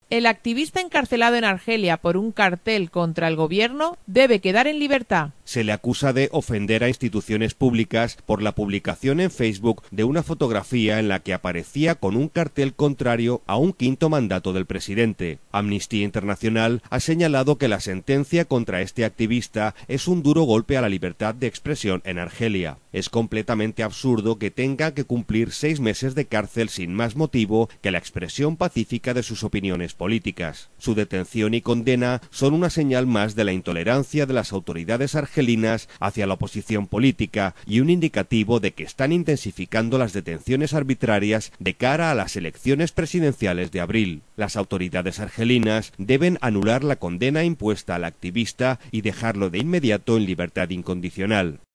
El activista encarcelado en Argelia por un cartel contra el gobierno debe quedar en libertad. Se le acusa de ofender a instituciones públicas por la publicación en Facebook de una fotografía en la que aparecía con un cartel contrario a un quinto mandato del presidente. Amnistía Internacional ha señalado que la sentencia contra este activista es un duro golpe a la libertad de expresión en Argelia. Es completamente absurdo que tenga que cumplir 6 meses de cárcel sin más motivo que la expresión pacífica de sus opiniones políticas. Su detención y condena son una señal más de la intolerancia de las autoridades argelinas hacia la oposición política y un indicativo de que están intensificando las detenciones arbitrarias de cara a las elecciones presidenciales de abril. Las autoridades argelinas deben anular la condena impuesta al activista y dejarlo de inmediato en libertad incondicional.